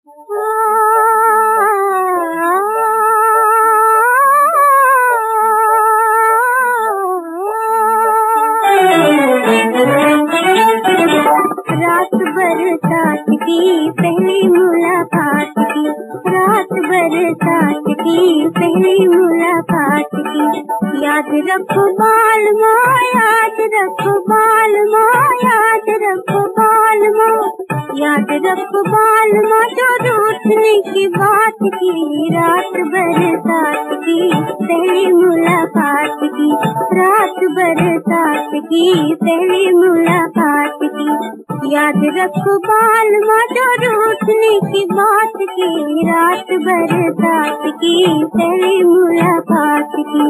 रात बरसात की पहली मुलाकात की, रात बरसात की पहली मुलाकात की। याद रखो बालमा, याद रखो बालमा, याद रखो बालमा, याद रखो बालमा, जो रूठने की बात की। रात बरसात की पहली मुलाकात की, रात बरसात की पहली मुलाकात की। याद रखो बालमा, जो रूठने की बात की। रात बरसात की पहली मुलाकात की।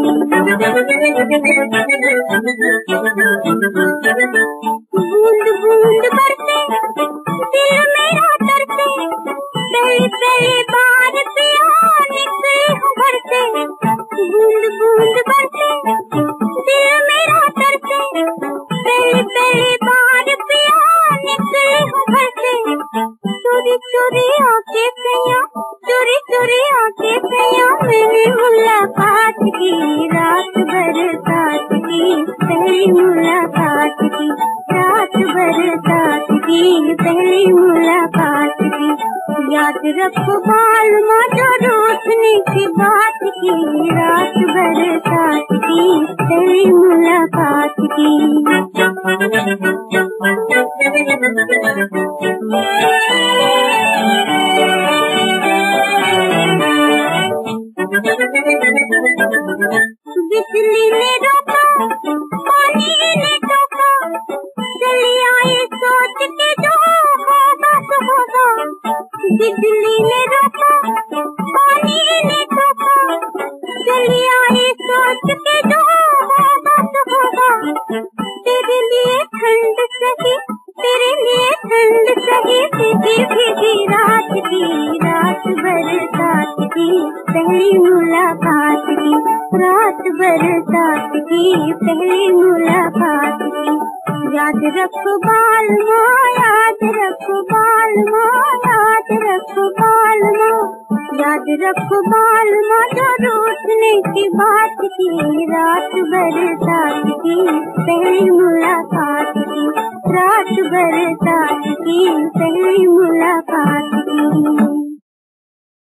बूंद बूंद बरसे दिल मेरा तरसे, पहली पहली बार पिया निकली हूँ घर से। बूंद बूंद बरसे दिल मेरा तरसे, पहली पहली बार पिया निकली हूँ घर से। चोरी चोरी आके सैया, चोरी चोरी आके सैया, मैंने मुलाकात की। रात बरसात की पहली मुलाकात की, रात बरसात की पहली मुलाकात की। याद रखो बालमा, जो रूठने की बात की। रात बरसात की पहली मुलाकात की। बिजली ने रोका, पानी ने टोका, चली आई सोच के जो होगा तो होगा। बिजली ने रोका, पानी ने टोका, चली आई सोच के जो होगा तो होगा। तेरे लिए ठंड सही, तेरे लिए ठंड सही, भीगी भीगी रात की। रात बरसात की पहली मुलाकात की, रात बरसात की पहली मुलाकात की। याद रखो बालमा, याद रखो बालमा, याद रखो बालमा, याद रखो बालमा, जो रूठने की बात की। रात बरसात की पहली मुलाकात की, रात बरसात की पहली मुलाकात की।